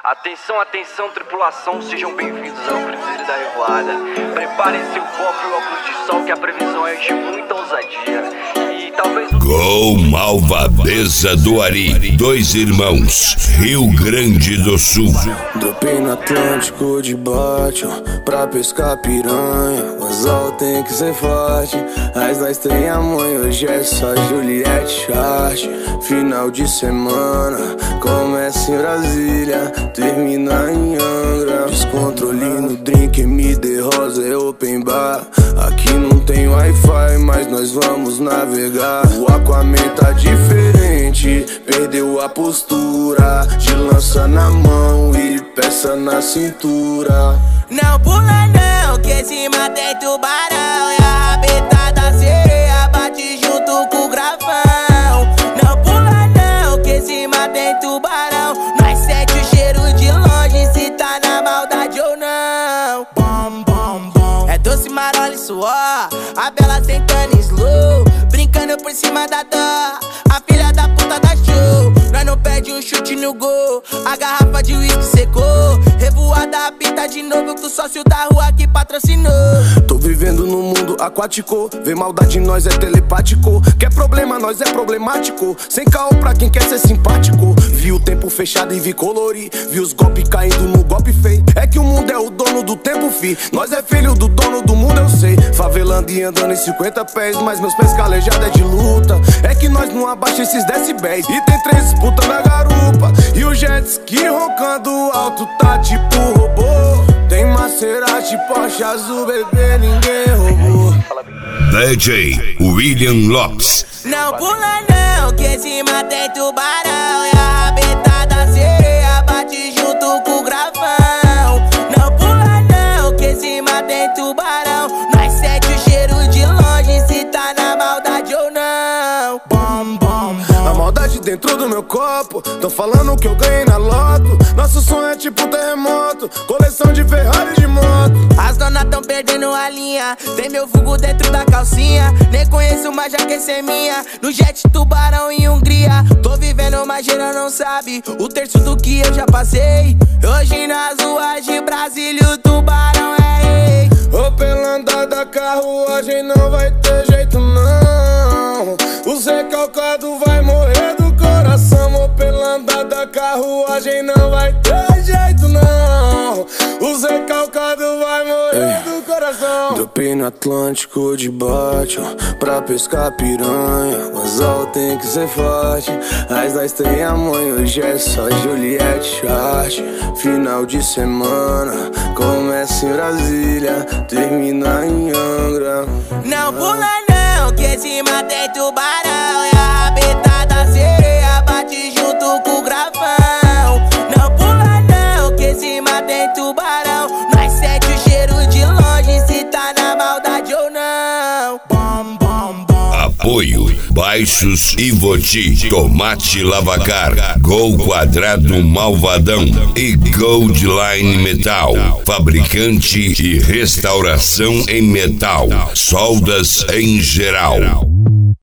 Atenção, atenção, tripulação, sejam bem-vindos ao Cruzeiro da Revoada. Preparem seu copo e óculos de sol, que a previsão é de muita ousadia. E talvez Gol Malvadeza do Ari, dois irmãos, Rio Grande do Sul. Dropei no Atlântico de bate, pra pescar piranha. O anzol tem que ser forte, mas nós tem a mãe. Hoje é só Juliette Chart. Final de semana, começa em Brasília, termina em Angra. Descontrole no drink, MD Rosa é open bar. Aqui não tem Wi-Fi, mas nós vamos navegar. O Aquaman tá diferente, perdeu a postura, de lança na mão e peça na cintura. Não pula não, que cima tem tubarão. E a rabeta da sereia bate junto com o gravão. Não pula não, que cima tem tubarão. Nós sente o cheiro de longe, se tá na maldade ou não. Bom, bom, bom. É doce, marola e suor, a bela sentando em slow, brincando por cima da dó, a filha da puta da show. Nós não perde um chute no gol, a garrafa de uísque secou. Revoada apita de novo com o sócio da rua que patrocinou. Tô vivendo num mundo aquático, vê maldade em nós é telepático. Quer problema, nós é problemático, sem caô pra quem quer ser simpático. Vi o tempo fechado e vi colorir, vi os golpes caindo no golpe feio. É que o mundo é o dono do tempo, fi. Nós é filho do dono do mundo, eu sei. Favelando e andando em 50 pés, mas meus pés calejados é de luta. É que nós não abaixa esses decibéis, e tem 3 disputas na garupa. E o jet ski roncando alto tá tipo robô. Tem Maserati, Porsche azul, bebê, ninguém roubou. DJ William Lopes. Não pula não, que cima tem tubarão. E a rabeta da sereia bate junto com o gravão. Não pula não, que cima tem tubarão. Nós sente o cheiro de longe, se tá na maldade ou não. Bom, bom, bom. A maldade dentro do meu copo, tão falando que eu ganhei na loto. Nosso sonho é tipo terremoto, coleção de Ferrari de moto. As donas tão perdendo a linha, tem meu vulgo dentro da calcinha. Nem conheço, mas já quer ser minha. No jet tubarão em Hungria, tô vivendo, mas geral não sabe o terço do que eu já passei. Hoje nas ruas de Brasília o tubarão é rei. Ô, pela andada carruagem não vai ter jeito não. O Zé Calcado vai morrer do coração. Ô, pela andada carruagem não vai ter jeito não. O Zé Calcado vai morrer do coração. Dropei no Atlântico de bate, pra pescar piranha. O anzol tem que ser forte, mas nós tem a mãe. Hoje é só Juliette Chart. Final de semana, começa em Brasília, termina em Angra. Não pula não, que cima tem tubarão. E a rabeta da sereia bate junto com o gravão. Não pula não, que cima tem tubarão. Nós sente o cheiro de longe, se tá na maldade ou não. Bom, bom, bom. Apoio Baixos e Voti, Tomate Lavacar, Gol Quadrado Malvadão e Goldline Metal, fabricante e restauração em metal, soldas em geral.